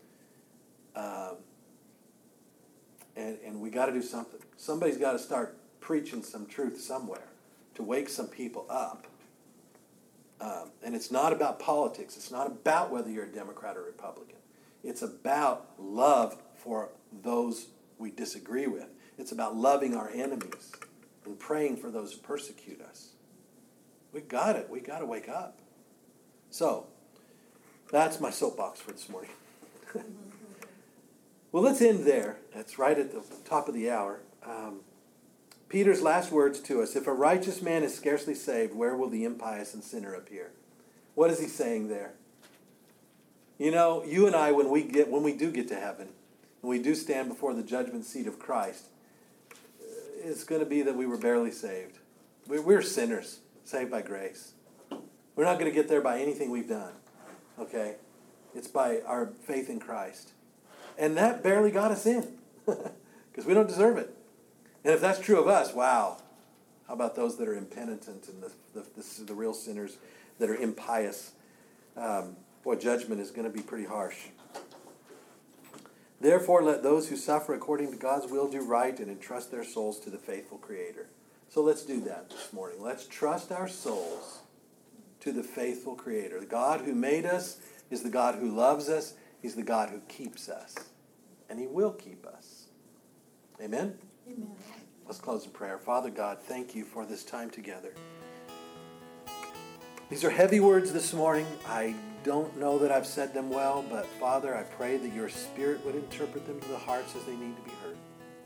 And we got to do something. Somebody's got to start preaching some truth somewhere to wake some people up. And it's not about politics. It's not about whether you're a Democrat or Republican. It's about love for those we disagree with. It's about loving our enemies and praying for those who persecute us. We got it. We got to wake up. So, that's my soapbox for this morning. Well, let's end there. That's right at the top of the hour. Peter's last words to us: if a righteous man is scarcely saved, where will the impious and sinner appear? What is he saying there? You know, you and I, when we do get to heaven, when we do stand before the judgment seat of Christ, it's going to be that we were barely saved. We're sinners, saved by grace. We're not going to get there by anything we've done. Okay? It's by our faith in Christ. And that barely got us in, because we don't deserve it. And if that's true of us, wow. How about those that are impenitent and the real sinners that are impious? Judgment is going to be pretty harsh. Therefore, let those who suffer according to God's will do right and entrust their souls to the faithful Creator. So let's do that this morning. Let's trust our souls to the faithful Creator. The God who made us is the God who loves us. He's the God who keeps us. And he will keep us. Amen? Amen. Let's close in prayer. Father God, thank you for this time together. These are heavy words this morning. I don't know that I've said them well, but Father, I pray that your Spirit would interpret them to the hearts as they need to be heard.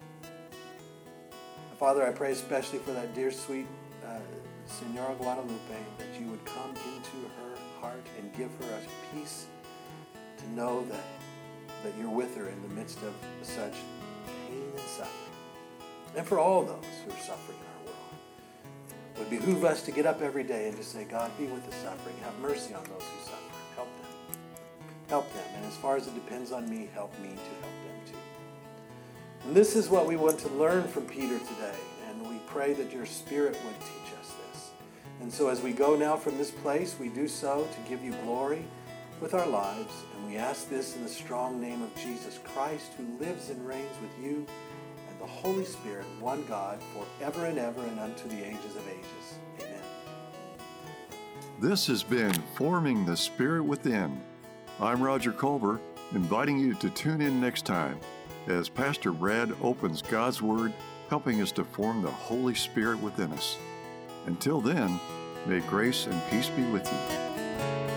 Father, I pray especially for that dear, sweet Senora Guadalupe, that you would come into her heart and give her a peace to know that you're with her in the midst of such pain and suffering. And for all those who are suffering in our world, it would behoove us to get up every day and to say, God, be with the suffering. Have mercy on those who suffer. Help them. Help them. And as far as it depends on me, help me to help them too. And this is what we want to learn from Peter today. And we pray that your Spirit would teach us this. And so as we go now from this place, we do so to give you glory with our lives. And we ask this in the strong name of Jesus Christ, who lives and reigns with you and the Holy Spirit, one God, forever and ever and unto the ages of ages. Amen. This has been Forming the Spirit Within. I'm Roger Culver, inviting you to tune in next time as Pastor Brad opens God's Word, helping us to form the Holy Spirit within us. Until then, may grace and peace be with you.